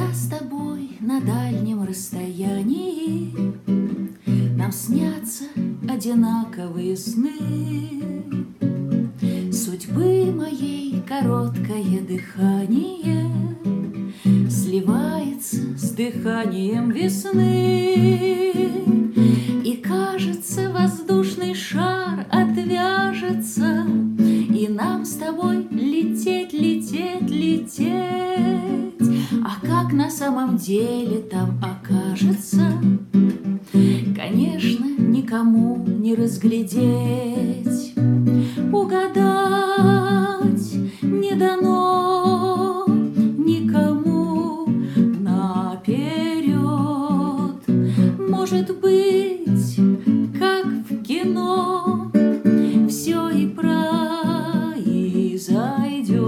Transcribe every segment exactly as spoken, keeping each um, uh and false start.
Когда с тобой на дальнем расстоянии нам снятся одинаковые сны, судьбы моей короткое дыхание сливается с дыханием весны, и кажется, воздушный шар отвяжется, и нам с тобой лететь, лететь, лететь. А как на самом деле там окажется, конечно, никому не разглядеть. Угадать не дано никому наперед. Может быть, как в кино, все и произойдет.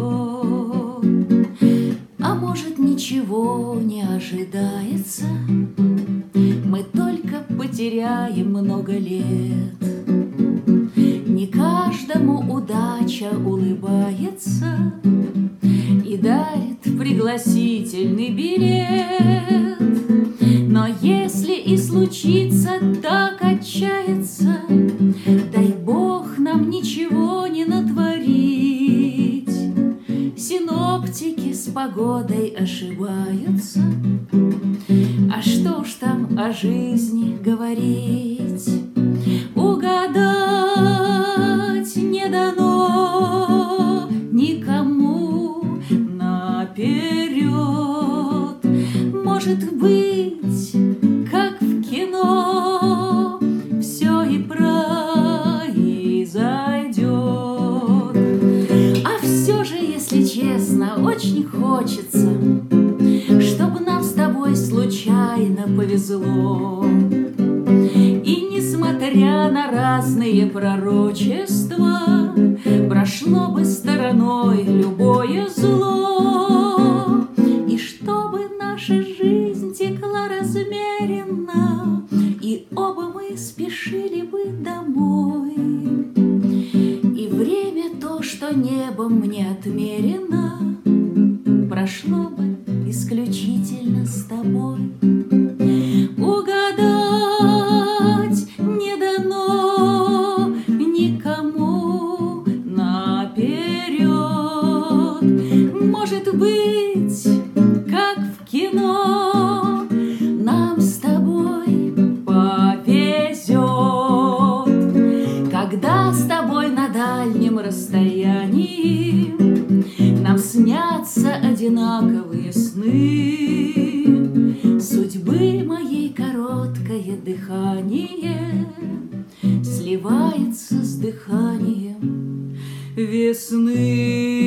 А может, ничего не ожидается, мы только потеряем много лет. Не каждому удача улыбается и дарит пригласительный билет. Но если и случится так отчаяться, дай Бог нам ничего не натворить. Синоптики с погодой ошибаются, а что уж там о жизни говорить. Угадать не дано никому наперед. Может быть, как в кино, все и произойдет. А все же, если честно, очень хочется, чтобы нам с тобой случайно повезло. И несмотря на разные пророчества, прошло бы стороной любое зло. И чтобы наша жизнь текла размеренно, и оба мы спешили бы домой. И время то, что небом мне отмерено, прошло бы исключительно с тобой. Угадать не дано никому наперед. Может быть, как в кино, нам с тобой повезет. Когда с тобой на дальнем расстоянии нам снятся одинаковые сны, судьбы моей короткое дыхание сливается с дыханием весны.